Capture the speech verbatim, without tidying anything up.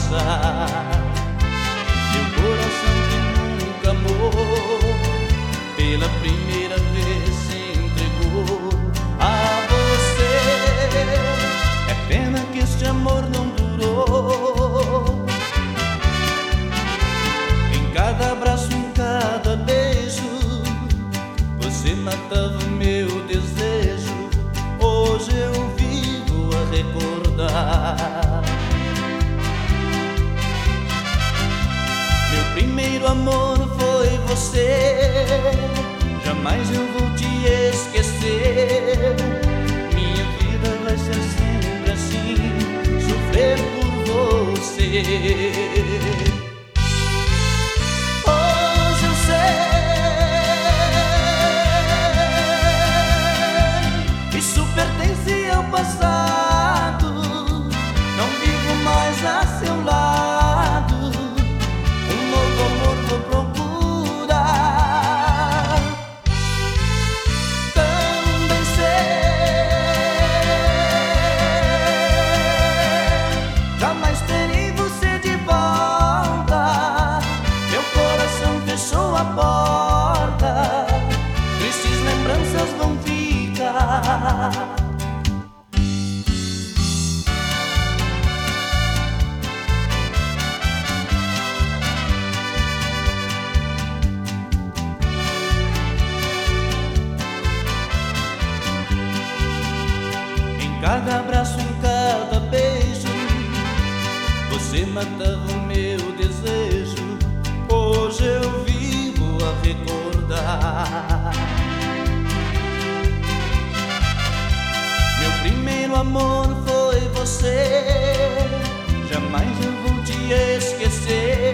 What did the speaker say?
passar. Meu coração que nunca amou, pela primeira vez se entregou a você. É pena que este amor não durou. Em cada abraço, em cada beijo, você matava o meu desejo. Hoje eu vivo a recordar. Meu primeiro amor foi você, jamais eu vou te esquecer. Minha vida vai ser sempre assim, sofrer por você. Hoje eu sei, isso pertence ao passado. Não vivo mais a seu lado, um novo amor vou procurar. Também sei, jamais terei você de volta. Meu coração fechou a porta, tristes lembranças vão ficar. Em cada abraço, em cada beijo, você matava o meu desejo. Hoje eu vivo a recordar. Meu primeiro amor foi você, jamais eu vou te esquecer.